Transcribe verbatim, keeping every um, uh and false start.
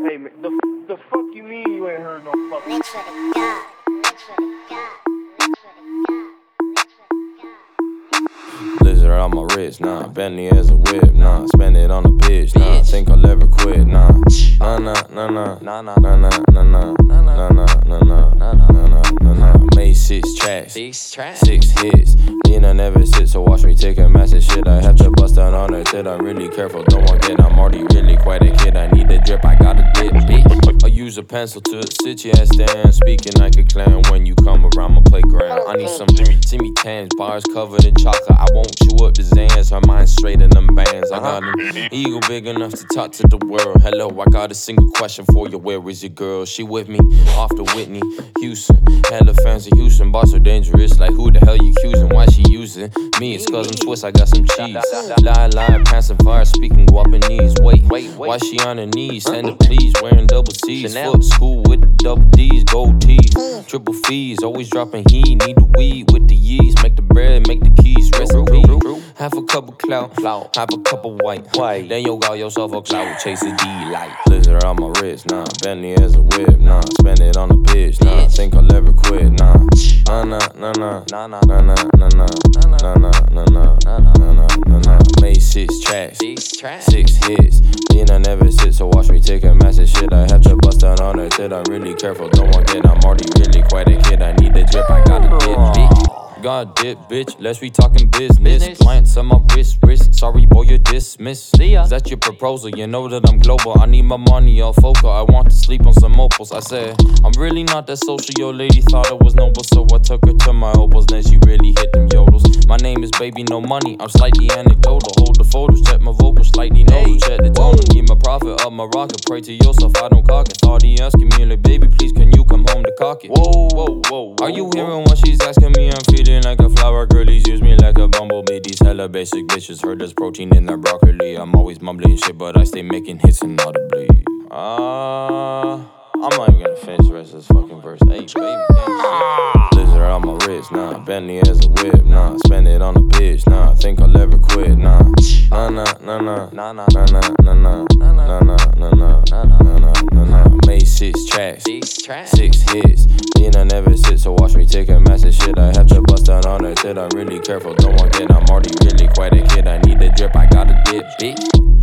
Hey, man, the, the fuck you mean you ain't heard no fucking... Rich for the God, rich for the God, rich for the God, rich for the God. Blizzard on my wrist, nah. Bentley as a whip, nah. Spend it on a bitch, nah. Think I'll ever quit, nah. Nah, nah, nah, nah, nah, nah, nah, nah, nah, nah, nah, nah, nah, nah, nah, nah, nah. Made six tracks, six hits. Lena never sits, so watch me take a massive shit. I have to bust down on her till I'm really careful. Don't want get, I'm already really quite a kid. I need a drip, I got a dip, bitch. I use a pencil to sit your ass down. Speaking like a clown when you come around my playground. I need some Timmy Tans, bars covered in chocolate. I won't chew up the Zans, her mind straight in them bands. I got an ego big enough to talk to the world. Hello, I got a single question for you. Where is your girl? She with me off the Whitney Houston. Hella fans of Houston, boss so dangerous. Like who the hell you accusing? Why she using me? It's cause I'm Swiss, I got some cheese. Lie, lie, passing fire, speaking Guapanese. Wait, wait, why she on her knees? Send her please, wearing double C's. Foot school with the double D's, gold tees. Triple fees, always dropping heat. Need the weed with the yeast. Make the bread, make the keys, recipe. Half a cup of clout, half a cup of white. Then you got yourself a clout, chase a D light. Blizzard on my wrist, nah. Bentley as a whip, nah. Spend it on a bitch, nah. Think I'll ever quit, nah. Nah, nah, nah, nah, nah, nah, nah, nah, nah, nah, nah, nah, nah, nah, nah, nah. Made six tracks, six hits. Lena never sits, so watch me take a massive shit. I have to bust down on her till I'm really careful. Don't want get, I'm already really quite a kid. I need the drip, I got a dip, bitch. God dip, bitch, let's be talking business. Clients on my wrist, wrist. Sorry, boy, you're dismissed. Is that your proposal? You know that I'm global. I need my money all focal. I want to sleep on some opals. I said, I'm really not that social. Your lady thought I was noble, so I took her to my opals. Then she really hit them yodels. My name is Baby No Money. I'm slightly anecdotal. Hold the photos, check my vocals, slightly nodal. Check the tone, need my profit up my rocket. Pray to yourself, I don't cock it. Thought he asking me like, baby, please, can you come home to cock it? Whoa, whoa, whoa. Are you hearing what she's asking me? I'm feeling like a flower, girlies use me like a bumblebee. These hella basic bitches heard there's protein in their broccoli. I'm always mumbling shit, but I stay making hits and audibly. Ah, uh, I'm not even gonna finish the rest of this fucking verse. Hey, baby, gang, Blizzard on my wrist, nah. Bentley as a whip, nah. Spend it on a bitch, nah. Think I'll ever quit, nah. Nah, nah, nah, nah, nah, nah, nah, nah, nah, nah, nah, nah, nah, nah, nah, nah. Made six tracks, six hits. Lena never sits, so watch me take a massive shit. I have to bust down on her till I'm really careful. Don't want get, I'm already really quite a kid. I need the drip, I got a dip, bitch.